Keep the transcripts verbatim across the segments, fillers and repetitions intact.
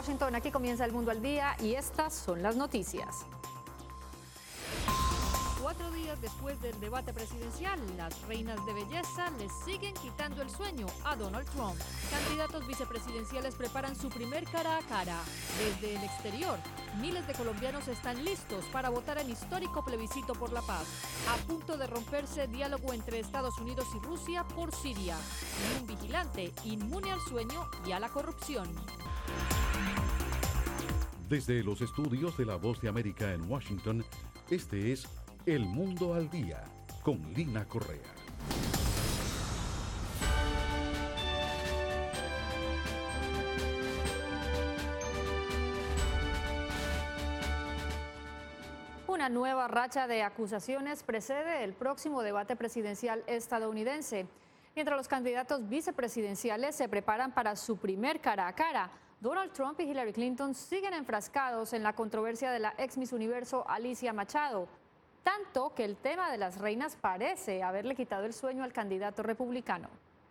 Washington, aquí comienza El Mundo al Día y estas son las noticias. Cuatro días después del debate presidencial, las reinas de belleza le siguen quitando el sueño a Donald Trump. Candidatos vicepresidenciales preparan su primer cara a cara. Desde el exterior, miles de colombianos están listos para votar en histórico plebiscito por la paz. A punto de romperse diálogo entre Estados Unidos y Rusia por Siria. Y un vigilante inmune al sueño y a la corrupción. Desde los estudios de La Voz de América en Washington, este es El Mundo al Día, con Lina Correa. Una nueva racha de acusaciones precede el próximo debate presidencial estadounidense. Mientras los candidatos vicepresidenciales se preparan para su primer cara a cara, Donald Trump y Hillary Clinton siguen enfrascados en la controversia de la ex Miss Universo Alicia Machado. Tanto que el tema de las reinas parece haberle quitado el sueño al candidato republicano.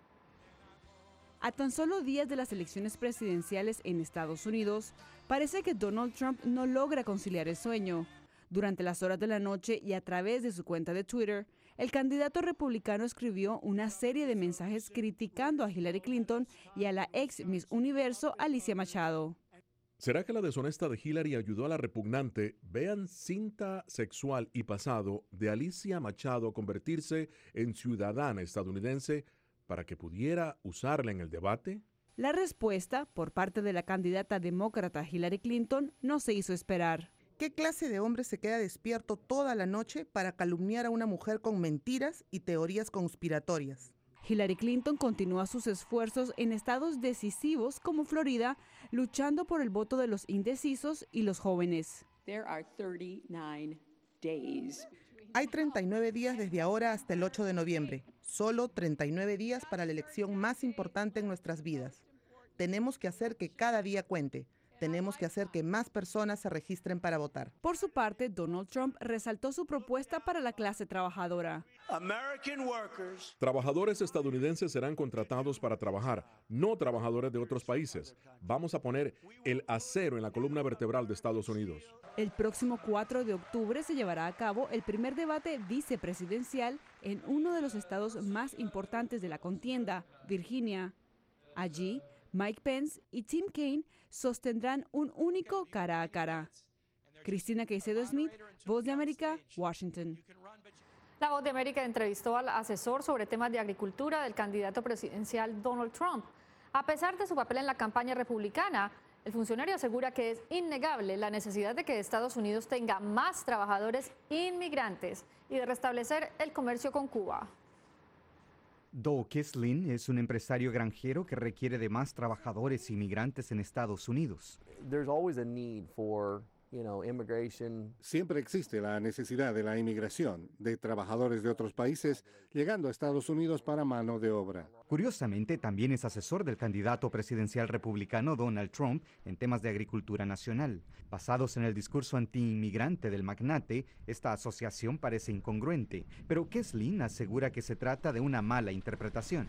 A tan solo días de las elecciones presidenciales en Estados Unidos, parece que Donald Trump no logra conciliar el sueño. Durante las horas de la noche y a través de su cuenta de Twitter, el candidato republicano escribió una serie de mensajes criticando a Hillary Clinton y a la ex Miss Universo Alicia Machado. ¿Será que la deshonesta de Hillary ayudó a la repugnante? Vean cinta sexual y pasado de Alicia Machado convertirse en ciudadana estadounidense para que pudiera usarla en el debate. La respuesta por parte de la candidata demócrata Hillary Clinton no se hizo esperar. ¿Qué clase de hombre se queda despierto toda la noche para calumniar a una mujer con mentiras y teorías conspiratorias? Hillary Clinton continúa sus esfuerzos en estados decisivos como Florida, luchando por el voto de los indecisos y los jóvenes. Hay treinta y nueve días desde ahora hasta el ocho de noviembre. Solo treinta y nueve días para la elección más importante en nuestras vidas. Tenemos que hacer que cada día cuente. Tenemos que hacer que más personas se registren para votar. Por su parte, Donald Trump resaltó su propuesta para la clase trabajadora. Trabajadores estadounidenses serán contratados para trabajar, no trabajadores de otros países. Vamos a poner el acero en la columna vertebral de Estados Unidos. El próximo cuatro de octubre se llevará a cabo el primer debate vicepresidencial en uno de los estados más importantes de la contienda, Virginia. Allí, Mike Pence y Tim Kaine sostendrán un único cara a cara. Cristina Caicedo Smith, Voz de América, Washington. La Voz de América entrevistó al asesor sobre temas de agricultura del candidato presidencial Donald Trump. A pesar de su papel en la campaña republicana, el funcionario asegura que es innegable la necesidad de que Estados Unidos tenga más trabajadores inmigrantes y de restablecer el comercio con Cuba. Doug Kislin es un empresario granjero que requiere de más trabajadores inmigrantes en Estados Unidos. Siempre existe la necesidad de la inmigración de trabajadores de otros países llegando a Estados Unidos para mano de obra. Curiosamente, también es asesor del candidato presidencial republicano Donald Trump en temas de agricultura nacional. Basados en el discurso antiinmigrante del magnate, esta asociación parece incongruente, pero Kislin asegura que se trata de una mala interpretación.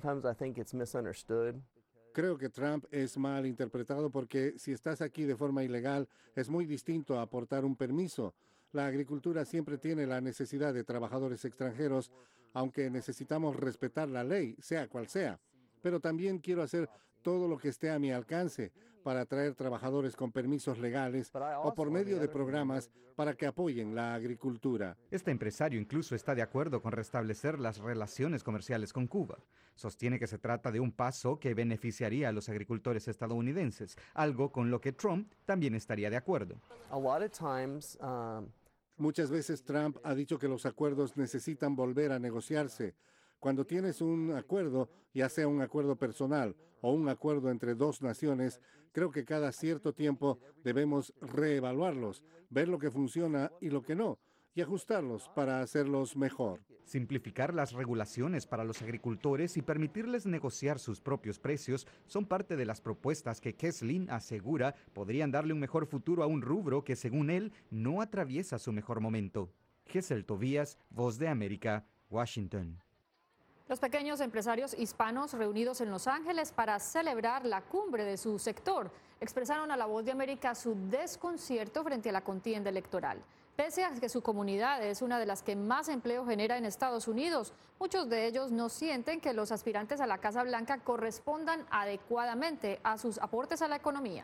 Creo que Trump es mal interpretado porque si estás aquí de forma ilegal es muy distinto a aportar un permiso. La agricultura siempre tiene la necesidad de trabajadores extranjeros, aunque necesitamos respetar la ley, sea cual sea. Pero también quiero hacer todo lo que esté a mi alcance para atraer trabajadores con permisos legales o por medio de programas para que apoyen la agricultura. Este empresario incluso está de acuerdo con restablecer las relaciones comerciales con Cuba. Sostiene que se trata de un paso que beneficiaría a los agricultores estadounidenses, algo con lo que Trump también estaría de acuerdo. Muchas veces Trump ha dicho que los acuerdos necesitan volver a negociarse. Cuando tienes un acuerdo, ya sea un acuerdo personal o un acuerdo entre dos naciones, creo que cada cierto tiempo debemos reevaluarlos, ver lo que funciona y lo que no, y ajustarlos para hacerlos mejor. Simplificar las regulaciones para los agricultores y permitirles negociar sus propios precios son parte de las propuestas que Kislin asegura podrían darle un mejor futuro a un rubro que, según él, no atraviesa su mejor momento. Gesell Tobías, Voz de América, Washington. Los pequeños empresarios hispanos reunidos en Los Ángeles para celebrar la cumbre de su sector expresaron a La Voz de América su desconcierto frente a la contienda electoral. Pese a que su comunidad es una de las que más empleo genera en Estados Unidos, muchos de ellos no sienten que los aspirantes a la Casa Blanca correspondan adecuadamente a sus aportes a la economía.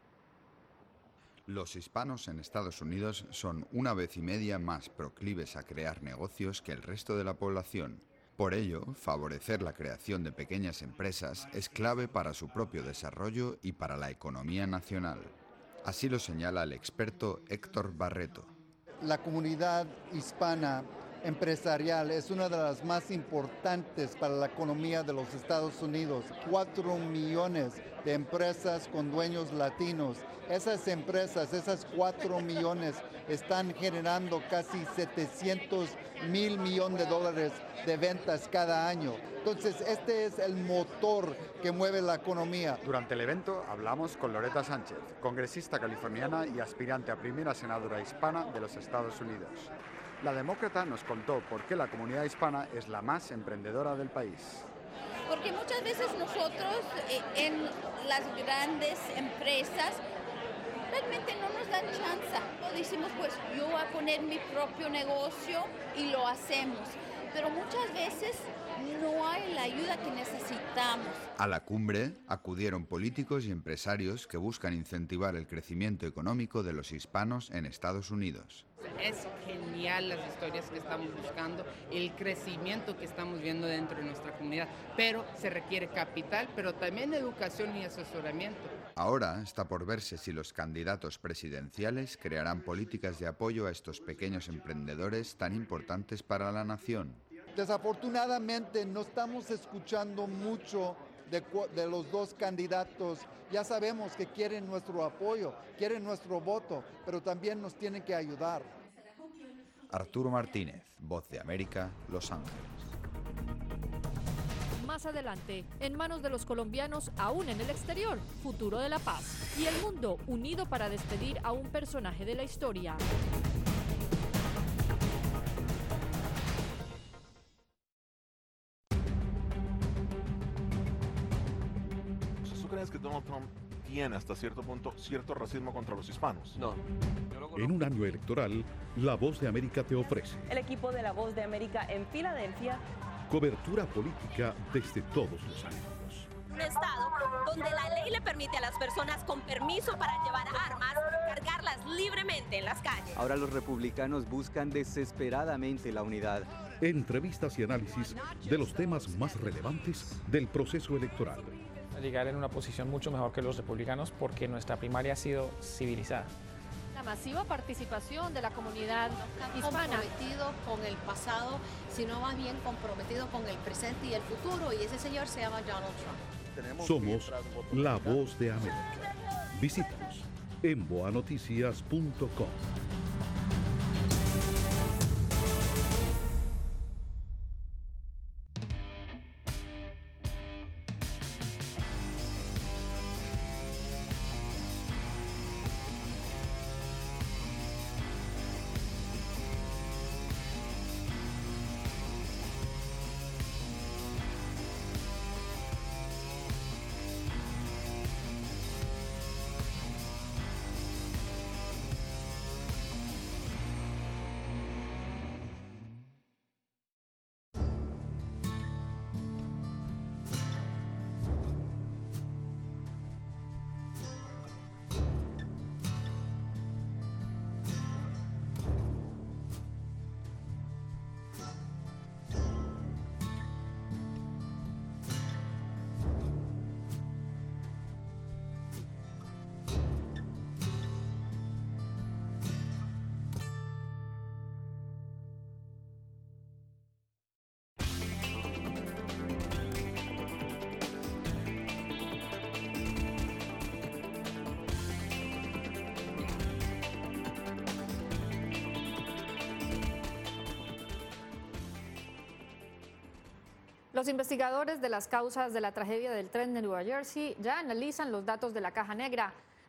Los hispanos en Estados Unidos son una vez y media más proclives a crear negocios que el resto de la población. Por ello, favorecer la creación de pequeñas empresas es clave para su propio desarrollo y para la economía nacional. Así lo señala el experto Héctor Barreto. La comunidad hispana empresarial es una de las más importantes para la economía de los Estados Unidos. Cuatro millones de empresas con dueños latinos. Esas empresas, esas cuatro millones, están generando casi setecientos mil millones de dólares de ventas cada año. Entonces, este es el motor que mueve la economía. Durante el evento hablamos con Loretta Sánchez, congresista californiana y aspirante a primera senadora hispana de los Estados Unidos. La demócrata nos contó por qué la comunidad hispana es la más emprendedora del país. Porque muchas veces nosotros eh, en las grandes empresas realmente no nos dan chance. Decimos, pues yo voy a poner mi propio negocio y lo hacemos. Pero muchas veces no hay la ayuda que necesitamos. A la cumbre acudieron políticos y empresarios que buscan incentivar el crecimiento económico de los hispanos en Estados Unidos. Es genial las historias que estamos buscando, el crecimiento que estamos viendo dentro de nuestra comunidad, pero se requiere capital, pero también educación y asesoramiento. Ahora está por verse si los candidatos presidenciales crearán políticas de apoyo a estos pequeños emprendedores tan importantes para la nación. Desafortunadamente no estamos escuchando mucho de, de los dos candidatos. Ya sabemos que quieren nuestro apoyo, quieren nuestro voto, pero también nos tienen que ayudar. Arturo Martínez, Voz de América, Los Ángeles. Más adelante, en manos de los colombianos aún en el exterior, futuro de la paz y el mundo unido para despedir a un personaje de la historia. ¿Tú crees que Donald Trump tiene hasta cierto punto cierto racismo contra los hispanos? No. En un año electoral, La Voz de América te ofrece el equipo de La Voz de América en Filadelfia. Cobertura política desde todos los ángulos. Un estado donde la ley le permite a las personas con permiso para llevar armas cargarlas libremente en las calles. Ahora los republicanos buscan desesperadamente la unidad. Entrevistas y análisis de los temas más relevantes del proceso electoral. Llegar en una posición mucho mejor que los republicanos porque nuestra primaria ha sido civilizada. La masiva participación de la comunidad hispana. Comprometido con el pasado, sino más bien comprometido con el presente y el futuro, y ese señor se llama Donald Trump. Somos La Voz de América. Visítanos en boa noticias punto com. Los investigadores de las causas de la tragedia del tren de Nueva Jersey ya analizan los datos de la caja negra.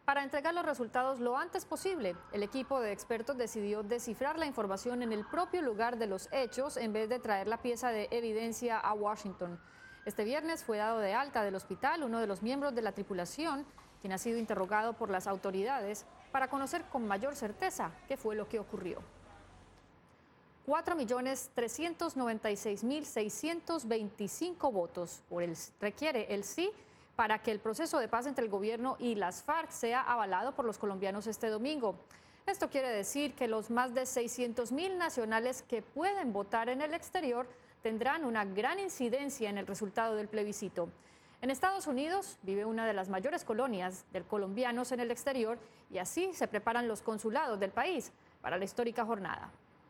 Para entregar los resultados lo antes posible, el equipo de expertos decidió descifrar la información en el propio lugar de los hechos en vez de traer la pieza de evidencia a Washington. Este viernes fue dado de alta del hospital uno de los miembros de la tripulación, quien ha sido interrogado por las autoridades para conocer con mayor certeza qué fue lo que ocurrió. cuatro millones trescientos noventa y seis mil seiscientos veinticinco votos por el, requiere el sí para que el proceso de paz entre el gobierno y las FARC sea avalado por los colombianos este domingo. Esto quiere decir que los más de seiscientos mil nacionales que pueden votar en el exterior tendrán una gran incidencia en el resultado del plebiscito. En Estados Unidos vive una de las mayores colonias de colombianos en el exterior y así se preparan los consulados del país para la histórica jornada.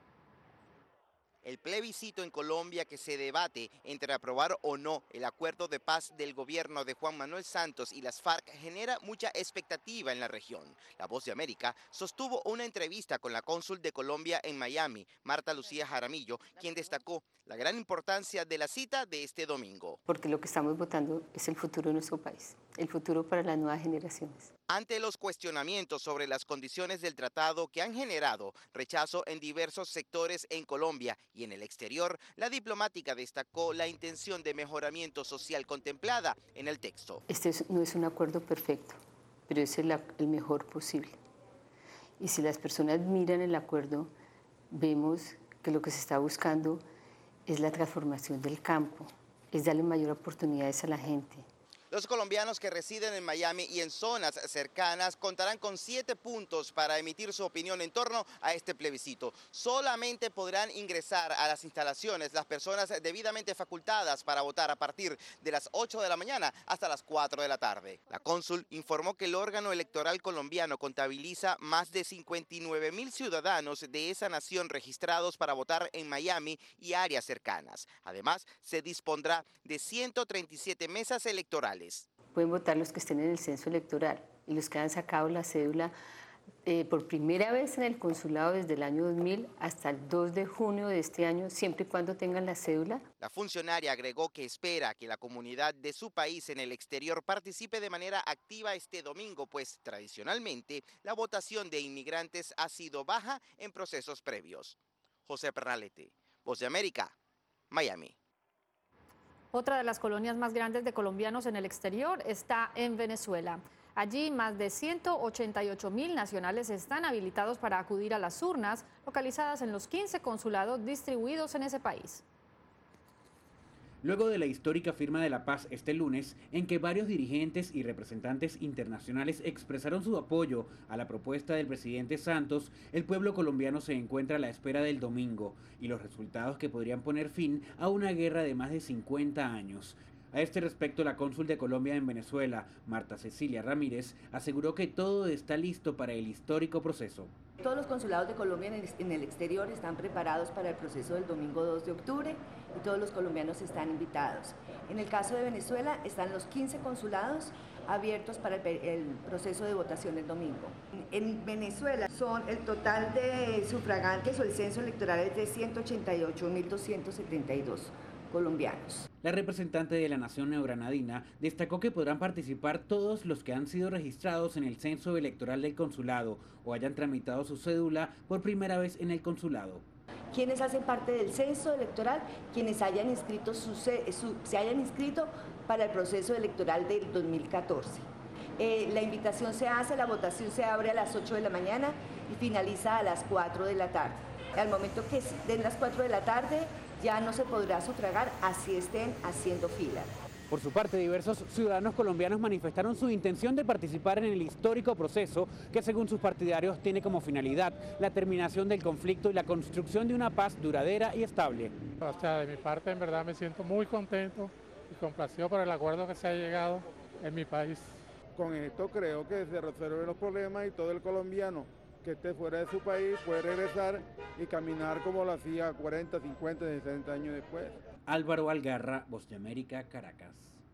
El plebiscito en Colombia que se debate entre aprobar o no el acuerdo de paz del gobierno de Juan Manuel Santos y las FARC genera mucha expectativa en la región. La Voz de América sostuvo una entrevista con la cónsul de Colombia en Miami, Marta Lucía Jaramillo, quien destacó la gran importancia de la cita de este domingo. Porque lo que estamos votando es el futuro de nuestro país, el futuro para las nuevas generaciones. Ante los cuestionamientos sobre las condiciones del tratado que han generado rechazo en diversos sectores en Colombia y en el exterior, la diplomática destacó la intención de mejoramiento social contemplada en el texto. Este no es un acuerdo perfecto, pero es el, el mejor posible. Y si las personas miran el acuerdo, vemos que lo que se está buscando es la transformación del campo, es darle mayor oportunidades a la gente. Los colombianos que residen en Miami y en zonas cercanas contarán con siete puntos para emitir su opinión en torno a este plebiscito. Solamente podrán ingresar a las instalaciones las personas debidamente facultadas para votar a partir de las ocho de la mañana hasta las cuatro de la tarde. La cónsul informó que el órgano electoral colombiano contabiliza más de cincuenta y nueve mil ciudadanos de esa nación registrados para votar en Miami y áreas cercanas. Además, se dispondrá de ciento treinta y siete mesas electorales. Pueden votar los que estén en el censo electoral y los que han sacado la cédula eh, por primera vez en el consulado desde el año dos mil hasta el dos de junio de este año, siempre y cuando tengan la cédula. La funcionaria agregó que espera que la comunidad de su país en el exterior participe de manera activa este domingo, pues tradicionalmente la votación de inmigrantes ha sido baja en procesos previos. José Pernalete, Voz de América, Miami. Otra de las colonias más grandes de colombianos en el exterior está en Venezuela. Allí más de ciento ochenta y ocho mil nacionales están habilitados para acudir a las urnas localizadas en los quince consulados distribuidos en ese país. Luego de la histórica firma de la paz este lunes, en que varios dirigentes y representantes internacionales expresaron su apoyo a la propuesta del presidente Santos, el pueblo colombiano se encuentra a la espera del domingo y los resultados que podrían poner fin a una guerra de más de cincuenta años. A este respecto, la cónsul de Colombia en Venezuela, Marta Cecilia Ramírez, aseguró que todo está listo para el histórico proceso. Todos los consulados de Colombia en el, en el exterior están preparados para el proceso del domingo dos de octubre y todos los colombianos están invitados. En el caso de Venezuela están los quince consulados abiertos para el, el proceso de votación el domingo. En Venezuela son el total de sufragantes o el censo electoral es de ciento ochenta y ocho mil doscientos setenta y dos colombianos. La representante de la nación neogranadina destacó que podrán participar todos los que han sido registrados en el censo electoral del consulado o hayan tramitado su cédula por primera vez en el consulado. Quienes hacen parte del censo electoral, quienes hayan inscrito su, su, se hayan inscrito para el proceso electoral del dos mil catorce. Eh, la invitación se hace, la votación se abre a las ocho de la mañana y finaliza a las cuatro de la tarde. Al momento que den las cuatro de la tarde, ya no se podrá sufragar, así estén haciendo fila. Por su parte, diversos ciudadanos colombianos manifestaron su intención de participar en el histórico proceso que, según sus partidarios, tiene como finalidad la terminación del conflicto y la construcción de una paz duradera y estable. O sea, de mi parte, en verdad me siento muy contento y complacido por el acuerdo que se ha llegado en mi país. Con esto creo que se resuelven los problemas y todo el colombiano que esté fuera de su país puede regresar y caminar como lo hacía cuarenta, cincuenta, sesenta años después. Álvaro Algarra, Voz de América, Caracas.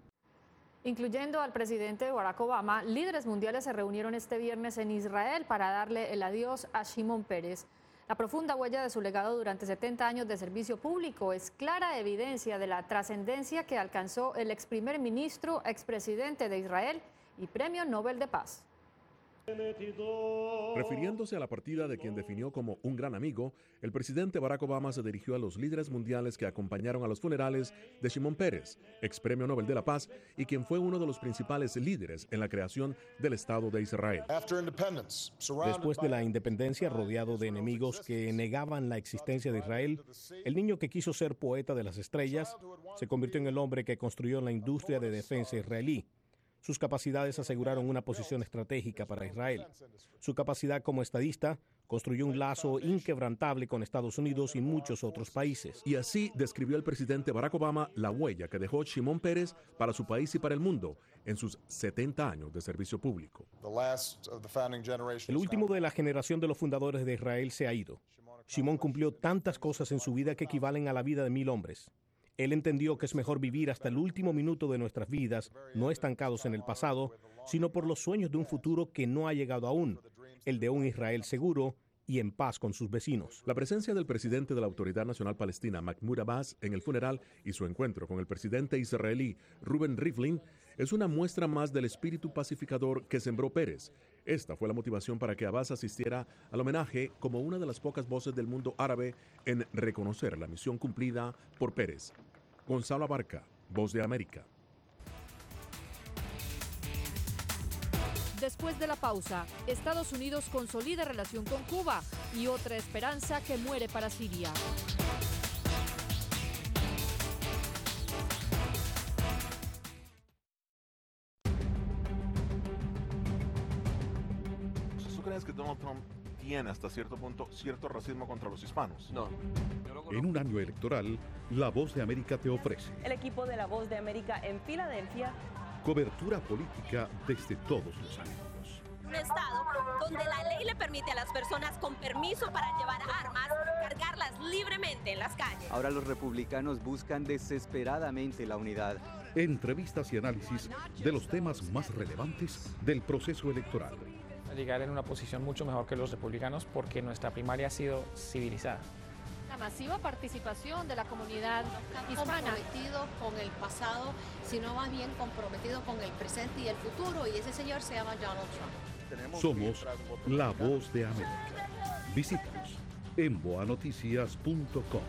Incluyendo al presidente Barack Obama, líderes mundiales se reunieron este viernes en Israel para darle el adiós a Shimon Peres. La profunda huella de su legado durante setenta años de servicio público es clara evidencia de la trascendencia que alcanzó el ex primer ministro, expresidente de Israel y Premio Nobel de Paz. Refiriéndose a la partida de quien definió como un gran amigo, el presidente Barack Obama se dirigió a los líderes mundiales que acompañaron a los funerales de Shimon Peres, ex Premio Nobel de la Paz y quien fue uno de los principales líderes en la creación del Estado de Israel. Después de la independencia, rodeado de enemigos que negaban la existencia de Israel, el niño que quiso ser poeta de las estrellas se convirtió en el hombre que construyó la industria de defensa israelí. Sus capacidades aseguraron una posición estratégica para Israel. Su capacidad como estadista construyó un lazo inquebrantable con Estados Unidos y muchos otros países. Y así describió el presidente Barack Obama la huella que dejó Shimon Peres para su país y para el mundo en sus setenta años de servicio público. El último de la generación de los fundadores de Israel se ha ido. Shimon cumplió tantas cosas en su vida que equivalen a la vida de mil hombres. Él entendió que es mejor vivir hasta el último minuto de nuestras vidas, no estancados en el pasado, sino por los sueños de un futuro que no ha llegado aún, el de un Israel seguro y en paz con sus vecinos. La presencia del presidente de la Autoridad Nacional Palestina, Mahmoud Abbas, en el funeral y su encuentro con el presidente israelí, Reuven Rivlin, es una muestra más del espíritu pacificador que sembró Peres. Esta fue la motivación para que Abbas asistiera al homenaje como una de las pocas voces del mundo árabe en reconocer la misión cumplida por Peres. Gonzalo Abarca, Voz de América. Después de la pausa, Estados Unidos consolida relación con Cuba y otra esperanza que muere para Siria. ¿Tú crees que Donald Trump tiene hasta cierto punto cierto racismo contra los hispanos? No. En un año electoral, La Voz de América te ofrece El equipo de La Voz de América en Filadelfia. cobertura política desde todos los ángulos. Un estado donde la ley le permite a las personas con permiso para llevar armas cargarlas libremente en las calles. Ahora los republicanos buscan desesperadamente la unidad. Entrevistas y análisis de los temas más relevantes del proceso electoral. Llegar en una posición mucho mejor que los republicanos porque nuestra primaria ha sido civilizada. La masiva participación de la comunidad hispana. Comprometido con el pasado, sino más bien comprometido con el presente y el futuro, y ese señor se llama Donald Trump. Somos La Voz de América. Visítanos en boa noticias punto com.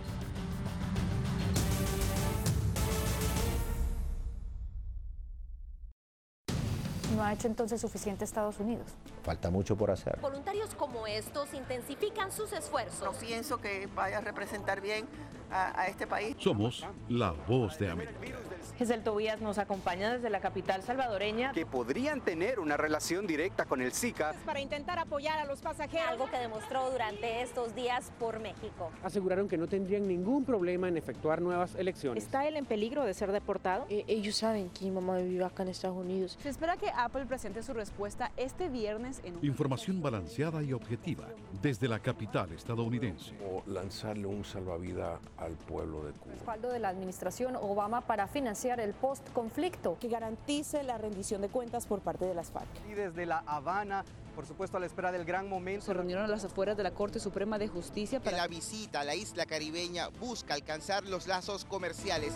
¿No ha hecho entonces suficiente Estados Unidos? Falta mucho por hacer. Voluntarios como estos intensifican sus esfuerzos. No pienso que vaya a representar bien a, a este país. Somos La Voz de América. Giselle Tobías nos acompaña desde la capital salvadoreña. Que podrían tener una relación directa con el Zika. Para intentar apoyar a los pasajeros. Algo que demostró durante estos días por México. Aseguraron que no tendrían ningún problema en efectuar nuevas elecciones. ¿Está él en peligro de ser deportado? Eh, ellos saben que mi mamá vive acá en Estados Unidos. Se espera que Apple presente su respuesta este viernes en un... Información balanceada y objetiva desde la capital estadounidense. O lanzarle un salvavidas al pueblo de Cuba. Respaldo de la administración Obama para financiar el post-conflicto. Que garantice la rendición de cuentas por parte de las FARC. Y desde La Habana, por supuesto a la espera del gran momento. Se reunieron a las afueras de la Corte Suprema de Justicia para... Que la visita a la isla caribeña busca alcanzar los lazos comerciales.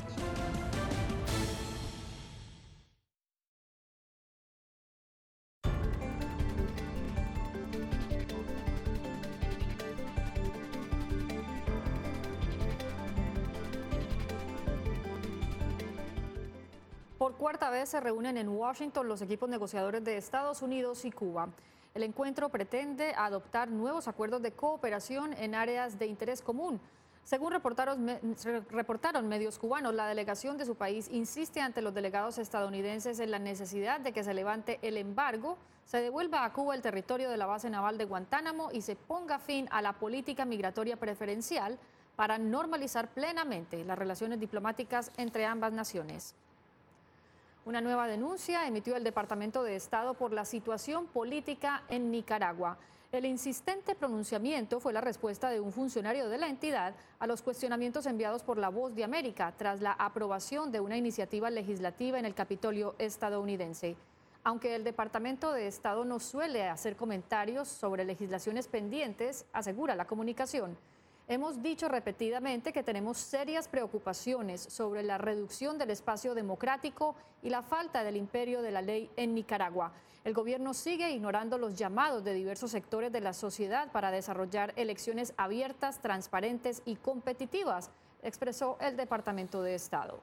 Por cuarta vez se reúnen en Washington los equipos negociadores de Estados Unidos y Cuba. El encuentro pretende adoptar nuevos acuerdos de cooperación en áreas de interés común. Según reportaron, reportaron medios cubanos, la delegación de su país insiste ante los delegados estadounidenses en la necesidad de que se levante el embargo, se devuelva a Cuba el territorio de la base naval de Guantánamo y se ponga fin a la política migratoria preferencial para normalizar plenamente las relaciones diplomáticas entre ambas naciones. Una nueva denuncia emitió el Departamento de Estado por la situación política en Nicaragua. El insistente pronunciamiento fue la respuesta de un funcionario de la entidad a los cuestionamientos enviados por La Voz de América tras la aprobación de una iniciativa legislativa en el Capitolio estadounidense. Aunque el Departamento de Estado no suele hacer comentarios sobre legislaciones pendientes, asegura la comunicación, Hemos dicho repetidamente que tenemos serias preocupaciones sobre la reducción del espacio democrático y la falta del imperio de la ley en Nicaragua. El gobierno sigue ignorando los llamados de diversos sectores de la sociedad para desarrollar elecciones abiertas, transparentes y competitivas, expresó el Departamento de Estado.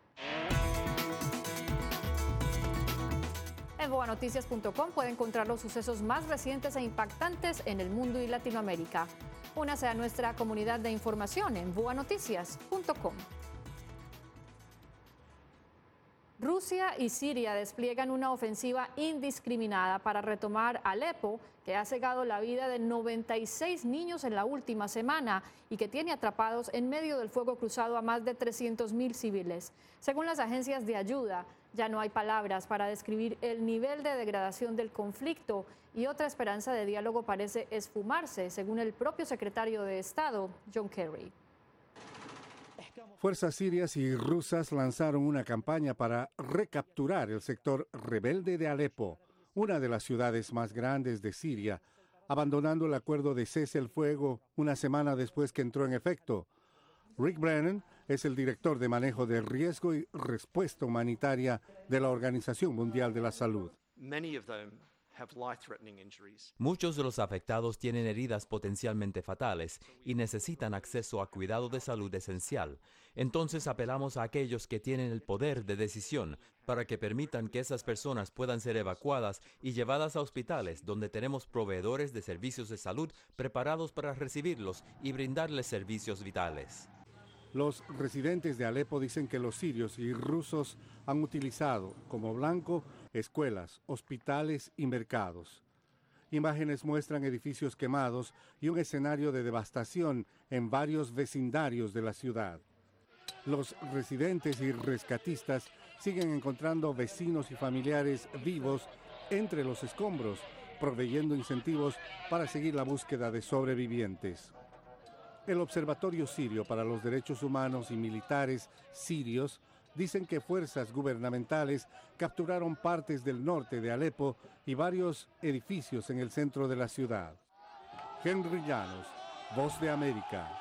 En boa noticias punto com puede encontrar los sucesos más recientes e impactantes en el mundo y Latinoamérica. Únase a nuestra comunidad de información en boa noticias punto com. Rusia y Siria despliegan una ofensiva indiscriminada para retomar Alepo, que ha cegado la vida de noventa y seis niños en la última semana y que tiene atrapados en medio del fuego cruzado a más de trescientos mil civiles. Según las agencias de ayuda, ya no hay palabras para describir el nivel de degradación del conflicto y otra esperanza de diálogo parece esfumarse, según el propio secretario de Estado, John Kerry. Fuerzas sirias y rusas lanzaron una campaña para recapturar el sector rebelde de Alepo, una de las ciudades más grandes de Siria, abandonando el acuerdo de cese el fuego una semana después que entró en efecto. Rick Brennan es el director de manejo de riesgo y respuesta humanitaria de la Organización Mundial de la Salud. Muchos de los afectados tienen heridas potencialmente fatales y necesitan acceso a cuidado de salud esencial. Entonces apelamos a aquellos que tienen el poder de decisión para que permitan que esas personas puedan ser evacuadas y llevadas a hospitales donde tenemos proveedores de servicios de salud preparados para recibirlos y brindarles servicios vitales. Los residentes de Alepo dicen que los sirios y rusos han utilizado como blanco escuelas, hospitales y mercados. Imágenes muestran edificios quemados y un escenario de devastación en varios vecindarios de la ciudad. Los residentes y rescatistas siguen encontrando vecinos y familiares vivos entre los escombros, proveyendo incentivos para seguir la búsqueda de sobrevivientes. El Observatorio Sirio para los Derechos Humanos y Militares Sirios dicen que fuerzas gubernamentales capturaron partes del norte de Alepo y varios edificios en el centro de la ciudad. Henry Llanos, Voz de América.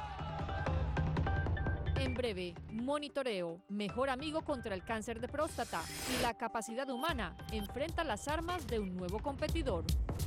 En breve, monitoreo, mejor amigo contra el cáncer de próstata y la capacidad humana enfrenta las armas de un nuevo competidor.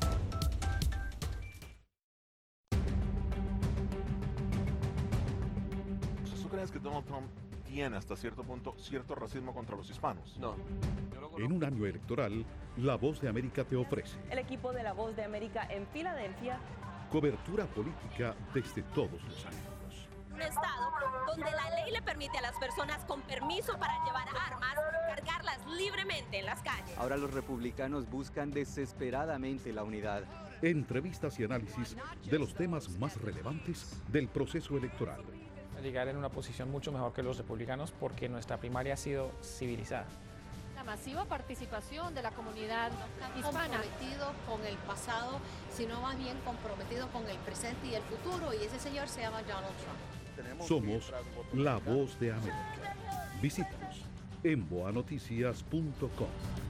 ¿Tú crees que Donald Trump tiene hasta cierto punto cierto racismo contra los hispanos? No. En un año electoral, La Voz de América te ofrece El equipo de La Voz de América en Filadelfia. cobertura política desde todos los ángulos. Un estado donde la ley le permite a las personas con permiso para llevar armas cargarlas libremente en las calles. Ahora los republicanos buscan desesperadamente la unidad. Entrevistas y análisis de los temas más relevantes del proceso electoral. Llegar en una posición mucho mejor que los republicanos porque nuestra primaria ha sido civilizada. La masiva participación de la comunidad hispana. Comprometido con el pasado, sino más bien comprometido con el presente y el futuro, y ese señor se llama Donald Trump. Somos La Voz de América. Visítanos en boa noticias punto com.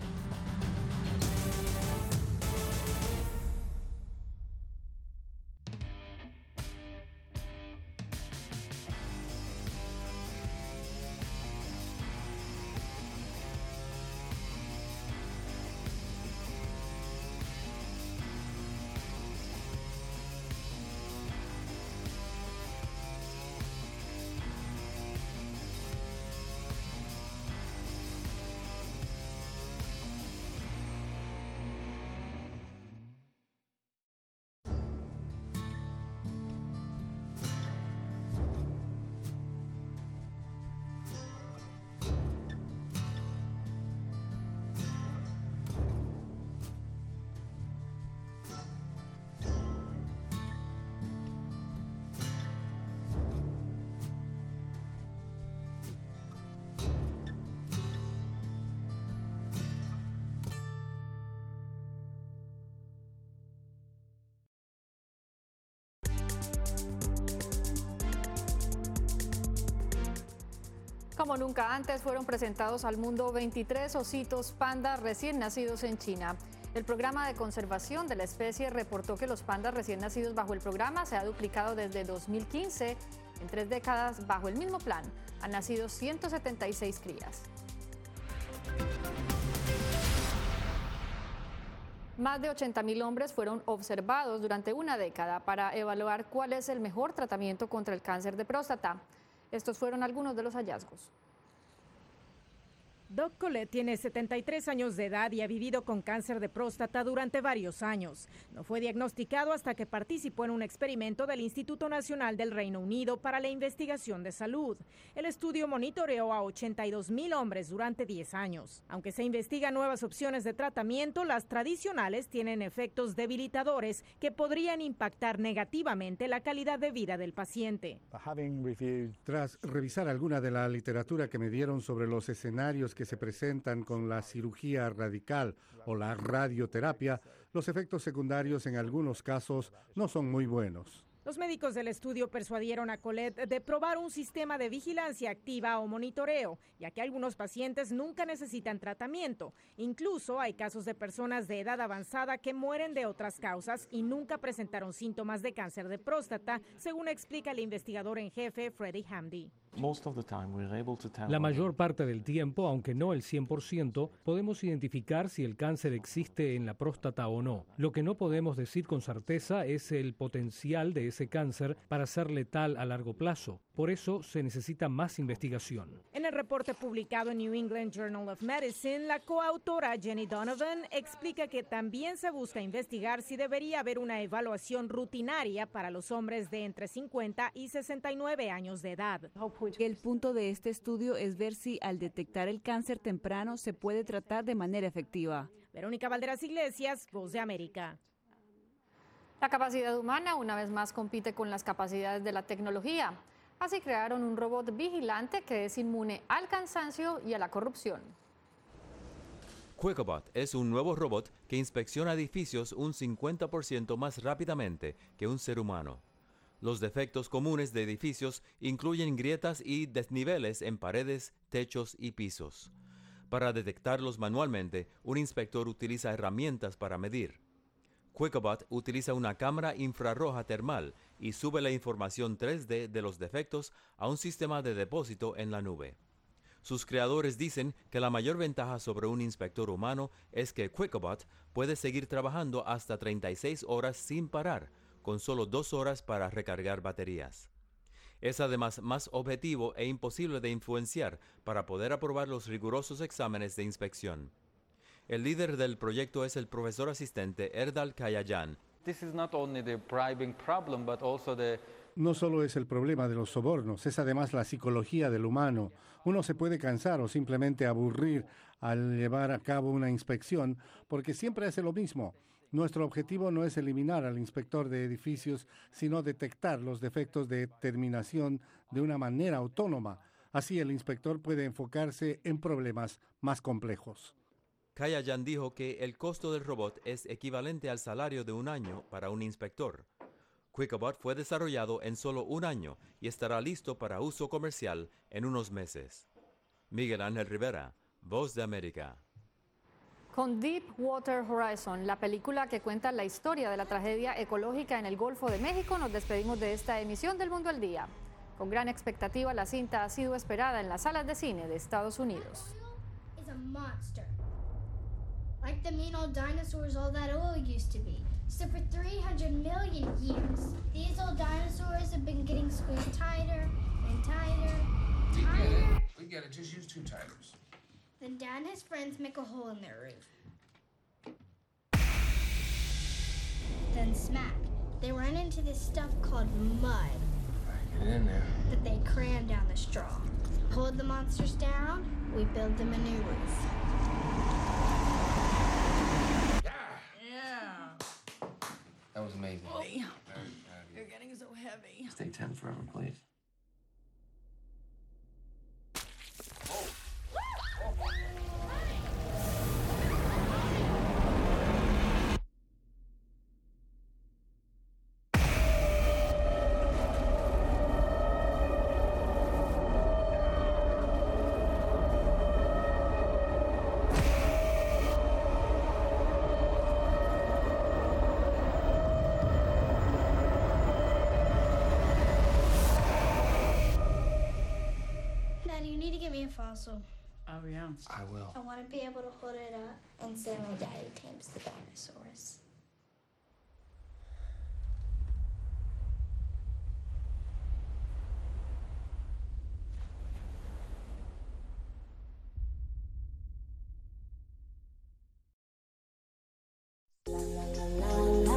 Como nunca antes fueron presentados al mundo veintitrés ositos panda recién nacidos en China. El programa de conservación de la especie reportó que los pandas recién nacidos bajo el programa se ha duplicado desde dos mil quince. En tres décadas bajo el mismo plan han nacido ciento setenta y seis crías. Más de ochenta mil hombres fueron observados durante una década para evaluar cuál es el mejor tratamiento contra el cáncer de próstata. Estos fueron algunos de los hallazgos. Doug Collette tiene setenta y tres años de edad y ha vivido con cáncer de próstata durante varios años. No fue diagnosticado hasta que participó en un experimento del Instituto Nacional del Reino Unido para la Investigación de Salud. El estudio monitoreó a ochenta y dos mil hombres durante diez años. Aunque se investigan nuevas opciones de tratamiento, las tradicionales tienen efectos debilitadores que podrían impactar negativamente la calidad de vida del paciente. Tras revisar alguna de la literatura que me dieron sobre los escenarios que que se presentan con la cirugía radical o la radioterapia, los efectos secundarios en algunos casos no son muy buenos. Los médicos del estudio persuadieron a Collette de probar un sistema de vigilancia activa o monitoreo, ya que algunos pacientes nunca necesitan tratamiento. Incluso hay casos de personas de edad avanzada que mueren de otras causas y nunca presentaron síntomas de cáncer de próstata, según explica el investigador en jefe Freddie Hamdy. La mayor parte del tiempo, aunque no el cien por ciento, podemos identificar si el cáncer existe en la próstata o no. Lo que no podemos decir con certeza es el potencial de ese cáncer para ser letal a largo plazo. Por eso se necesita más investigación. En el reporte publicado en New England Journal of Medicine, la coautora Jenny Donovan explica que también se busca investigar si debería haber una evaluación rutinaria para los hombres de entre cincuenta y sesenta y nueve años de edad. El punto de este estudio es ver si al detectar el cáncer temprano se puede tratar de manera efectiva. Verónica Valderas Iglesias, Voz de América. La capacidad humana una vez más compite con las capacidades de la tecnología. Así crearon un robot vigilante que es inmune al cansancio y a la corrupción. QuickBot es un nuevo robot que inspecciona edificios un cincuenta por ciento más rápidamente que un ser humano. Los defectos comunes de edificios incluyen grietas y desniveles en paredes, techos y pisos. Para detectarlos manualmente, un inspector utiliza herramientas para medir. QuickBot utiliza una cámara infrarroja termal y sube la información tres D de los defectos a un sistema de depósito en la nube. Sus creadores dicen que la mayor ventaja sobre un inspector humano es que QuickBot puede seguir trabajando hasta treinta y seis horas sin parar, con solo dos horas para recargar baterías. Es además más objetivo e imposible de influenciar para poder aprobar los rigurosos exámenes de inspección. El líder del proyecto es el profesor asistente Erdal Kayayan. No solo es el problema de los sobornos, es además la psicología del humano. Uno se puede cansar o simplemente aburrir al llevar a cabo una inspección porque siempre hace lo mismo. Nuestro objetivo no es eliminar al inspector de edificios, sino detectar los defectos de terminación de una manera autónoma. Así el inspector puede enfocarse en problemas más complejos. Kayayan dijo que el costo del robot es equivalente al salario de un año para un inspector. QuickBot fue desarrollado en solo un año y estará listo para uso comercial en unos meses. Miguel Ángel Rivera, Voz de América. Con Deepwater Horizon, la película que cuenta la historia de la tragedia ecológica en el Golfo de México, nos despedimos de esta emisión del Mundo al Día. Con gran expectativa, la cinta ha sido esperada en las salas de cine de Estados Unidos. Like the mean old dinosaurs all that oil used to be. So for three hundred million years, these old dinosaurs have been getting squeezed tighter and tighter, tighter. We get it, just use two tighters. Then Dad and his friends make a hole in their roof. Then smack, they run into this stuff called mud. Get in there. That they cram down the straw. Hold the monsters down, we build them a new roof. That was amazing. Oh. Very proud of you. You're getting so heavy. Stay ten forever, please. Dad, you need to get me a fossil. Oh, yeah. I will. I want to be able to hold it up and say my daddy tames the dinosaurs. La, la, la, la.